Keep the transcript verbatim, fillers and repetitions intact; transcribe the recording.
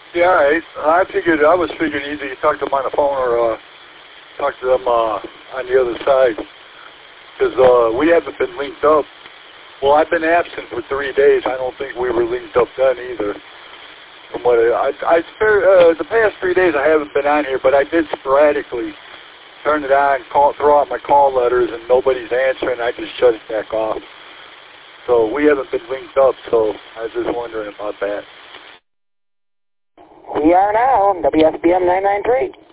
Yeah, all right. I figured, I was figuring either you talk to them on the phone or uh, talk to them uh, on the other side. Because uh, we haven't been linked up. Well, I've been absent for three days. I don't think we were linked up then either. From what I, I, I uh, the past three days I haven't been on here, but I did sporadically turn it on, call, throw out my call letters, and nobody's answering. I just shut it back off. So we haven't been linked up, so I was just wondering about that. We are now, W S B M nine nine three.